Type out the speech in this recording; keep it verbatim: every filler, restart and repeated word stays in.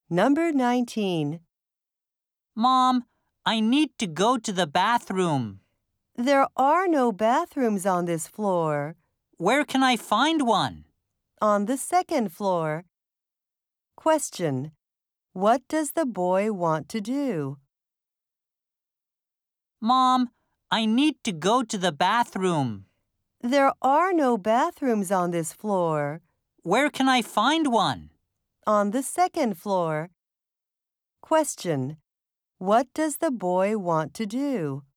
Number nineteen. Mom, I need to go to the bathroom. There are no bathrooms on this floor. Where can I find one? On the second floor. Question. What does the boy want to do? Mom, I need to go to the bathroom. There are no bathrooms on this floor. Where can I find one? On the second floor. Question. What does the boy want to do?